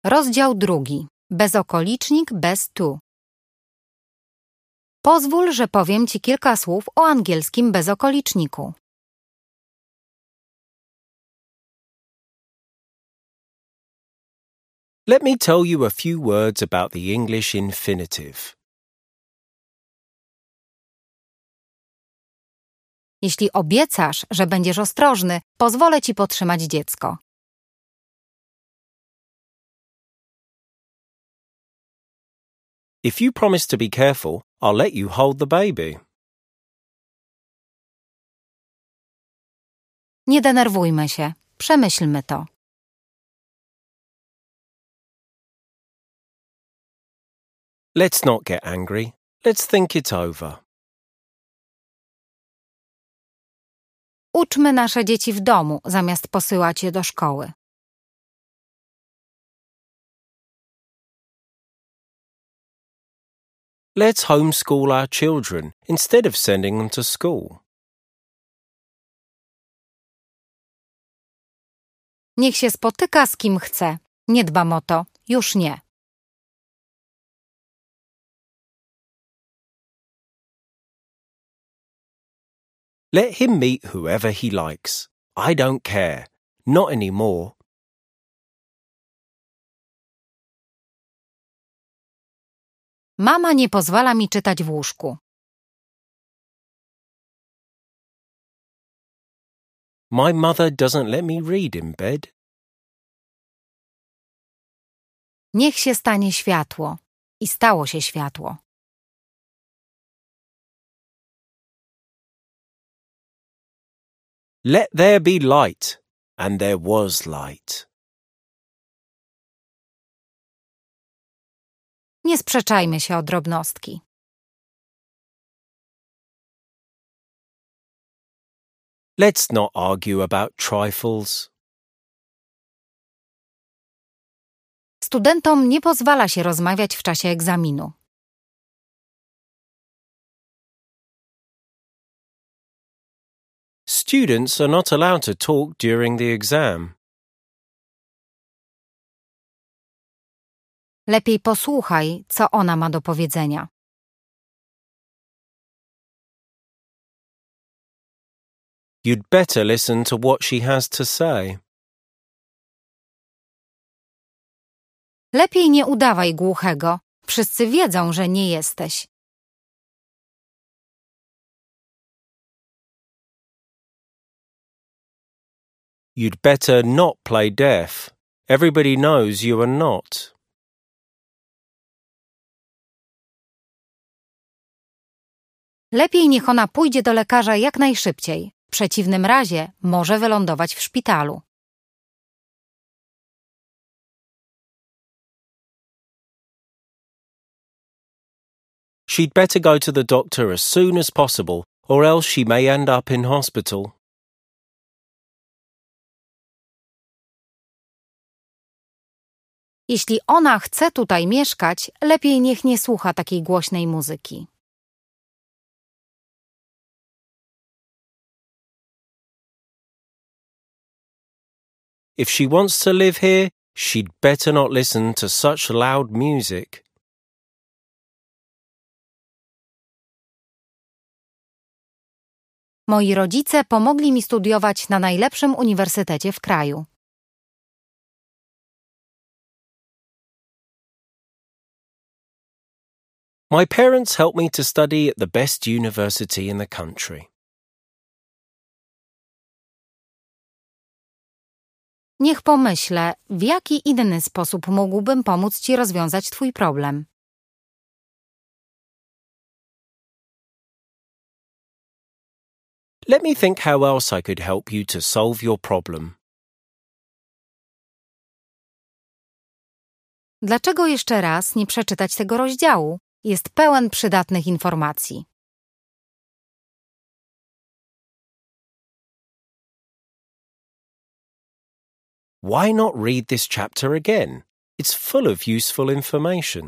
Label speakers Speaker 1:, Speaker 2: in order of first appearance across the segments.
Speaker 1: Rozdział 2. Bezokolicznik bez tu. Pozwól, że powiem Ci kilka słów o angielskim bezokoliczniku.
Speaker 2: Let me tell you a few words about the English infinitive.
Speaker 1: Jeśli obiecasz, że będziesz ostrożny, pozwolę Ci podtrzymać dziecko.
Speaker 2: If you promise to be careful, I'll let you hold the baby.
Speaker 1: Nie denerwujmy się. Przemyślmy to.
Speaker 2: Let's not get angry. Let's think it over.
Speaker 1: Uczmy nasze dzieci w domu, zamiast posyłać je do szkoły.
Speaker 2: Let's homeschool our children instead of sending them to school.
Speaker 1: Niech się spotyka z kim chce. Nie dbam o to. Już nie.
Speaker 2: Let him meet whoever he likes. I don't care. Not anymore.
Speaker 1: Mama nie pozwala mi czytać w łóżku.
Speaker 2: My mother doesn't let me read in bed.
Speaker 1: Niech się stanie światło. I stało się światło.
Speaker 2: Let there be light. And there was light.
Speaker 1: Nie sprzeczajmy się o drobnostki.
Speaker 2: Let's not argue about trifles.
Speaker 1: Studentom nie pozwala się rozmawiać w czasie egzaminu.
Speaker 2: Students are not allowed to talk during the exam.
Speaker 1: Lepiej posłuchaj, co ona ma do powiedzenia.
Speaker 2: You'd better listen to what she has to say.
Speaker 1: Lepiej nie udawaj głuchego. Wszyscy wiedzą, że nie jesteś.
Speaker 2: You'd better not play deaf. Everybody knows you are not.
Speaker 1: Lepiej niech ona pójdzie do lekarza jak najszybciej. W przeciwnym razie może wylądować w szpitalu.
Speaker 2: She'd better go to the doctor as soon as possible, or else she may end up in hospital.
Speaker 1: Jeśli ona chce tutaj mieszkać, lepiej niech nie słucha takiej głośnej muzyki.
Speaker 2: If she wants to live here, she'd better not listen to such loud music.
Speaker 1: Moi rodzice pomogli mi studiować na najlepszym uniwersytecie w kraju.
Speaker 2: My parents helped me to study at the best university in the country.
Speaker 1: Niech pomyślę, w jaki inny sposób mógłbym pomóc Ci rozwiązać Twój problem.
Speaker 2: Let me think how else I could help you to solve your problem.
Speaker 1: Dlaczego jeszcze raz nie przeczytać tego rozdziału? Jest pełen przydatnych informacji.
Speaker 2: Why not read this chapter again? It's full of useful information.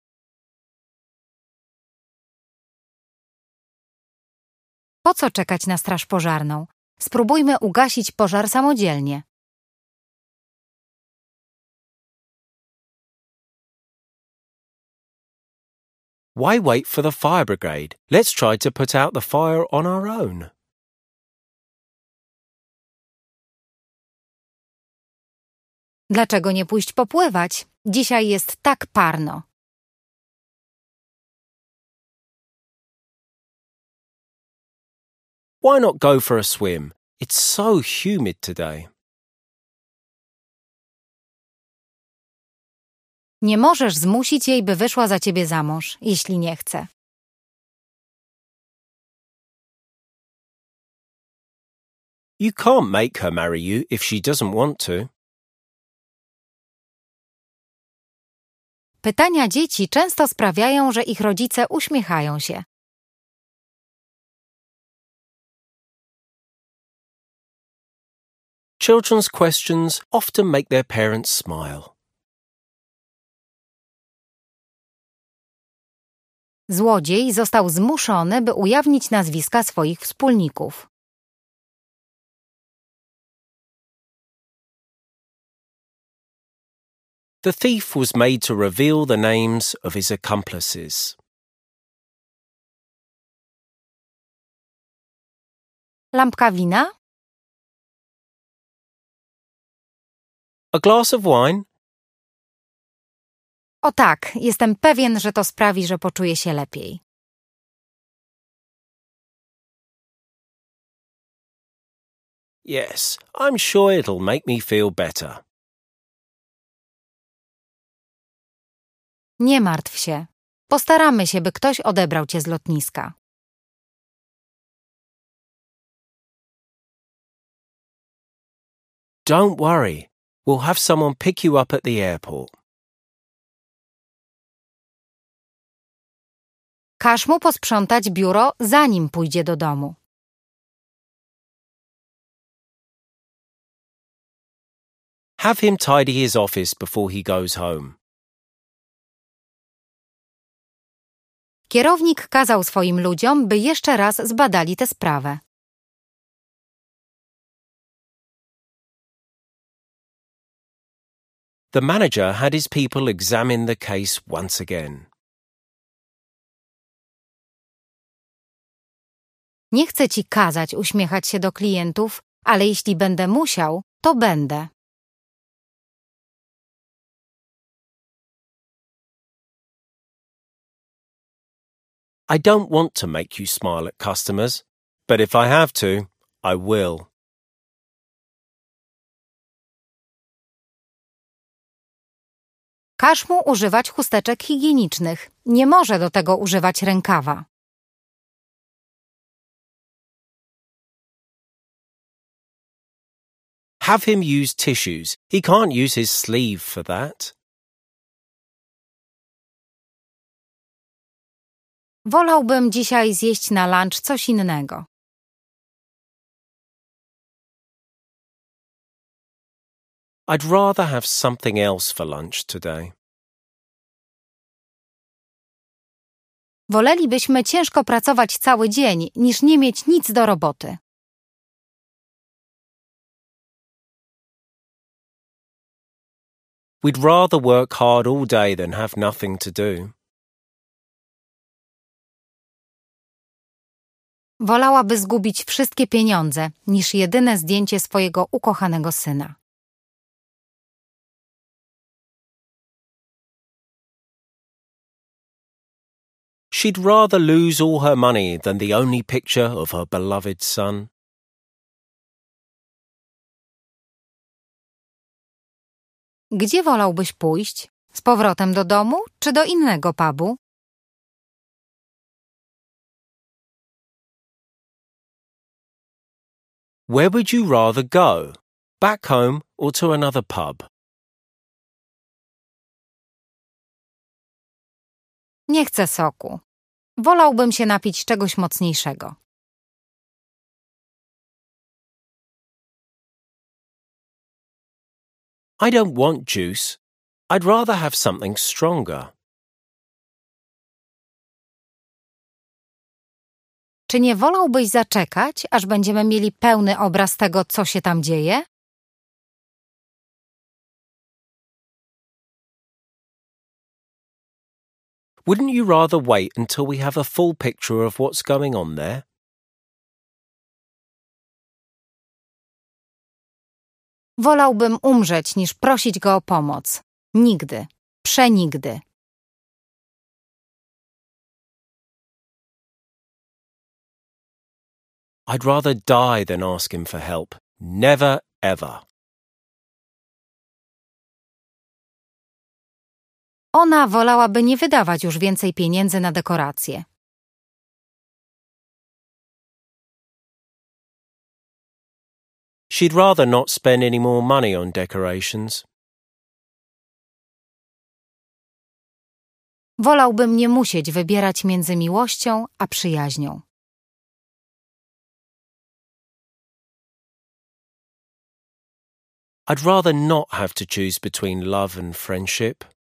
Speaker 1: Po co czekać na straż pożarną? Spróbujmy ugasić pożar samodzielnie.
Speaker 2: Why wait for the fire brigade? Let's try to put out the fire on our own.
Speaker 1: Dlaczego nie pójść popływać? Dzisiaj jest tak parno.
Speaker 2: Why not go for a swim? It's so humid today.
Speaker 1: Nie możesz zmusić jej, by wyszła za ciebie za mąż, jeśli nie chce.
Speaker 2: You can't make her marry you if she doesn't want to.
Speaker 1: Pytania dzieci często sprawiają, że ich rodzice uśmiechają się.
Speaker 2: Children's questions often make their parents smile.
Speaker 1: Złodziej został zmuszony, by ujawnić nazwiska swoich wspólników.
Speaker 2: The thief was made to reveal the names of his accomplices.
Speaker 1: Lampka wina?
Speaker 2: A glass of wine?
Speaker 1: O tak, jestem pewien, że to sprawi, że poczuję się lepiej.
Speaker 2: Yes, I'm sure it'll make me feel better.
Speaker 1: Nie martw się. Postaramy się, by ktoś odebrał cię z lotniska.
Speaker 2: Don't worry, we'll have someone pick you up at the airport.
Speaker 1: Każ mu posprzątać biuro, zanim pójdzie do domu.
Speaker 2: Have him tidy his office before he goes home.
Speaker 1: Kierownik kazał swoim ludziom, by jeszcze raz zbadali tę sprawę.
Speaker 2: The manager had his people examine the case once again.
Speaker 1: Nie chcę ci kazać uśmiechać się do klientów, ale jeśli będę musiał, to będę.
Speaker 2: I don't want to make you smile at customers, but if I have to, I will.
Speaker 1: Każ mu używać chusteczek higienicznych. Nie może do tego używać rękawa.
Speaker 2: Have him use tissues. He can't use his sleeve for that.
Speaker 1: Wolałbym dzisiaj zjeść na lunch coś innego.
Speaker 2: I'd rather have something else for lunch today.
Speaker 1: Wolelibyśmy ciężko pracować cały dzień, niż nie mieć nic do roboty.
Speaker 2: We'd rather work hard all day than have nothing to do.
Speaker 1: Wolałaby zgubić wszystkie pieniądze, niż jedyne zdjęcie swojego ukochanego syna.
Speaker 2: She'd rather lose all her money than the only picture of her beloved son.
Speaker 1: Gdzie wolałbyś pójść? Z powrotem do domu, czy do innego pubu?
Speaker 2: Where would you rather go? Back home or to another pub?
Speaker 1: Nie chcę soku. Wolałbym się napić czegoś mocniejszego.
Speaker 2: I don't want juice. I'd rather have something stronger.
Speaker 1: Czy nie wolałbyś zaczekać, aż będziemy mieli pełny obraz tego, co się tam dzieje?
Speaker 2: Wouldn't you rather wait until we have a full picture of what's going on there?
Speaker 1: Wolałbym umrzeć, niż prosić go o pomoc. Nigdy. Przenigdy.
Speaker 2: I'd rather die than ask him for help. Never, ever.
Speaker 1: Ona wolałaby nie wydawać już więcej pieniędzy na dekoracje.
Speaker 2: She'd rather not spend any more money on decorations.
Speaker 1: Wolałbym nie musieć wybierać między miłością a przyjaźnią.
Speaker 2: I'd rather not have to choose between love and friendship.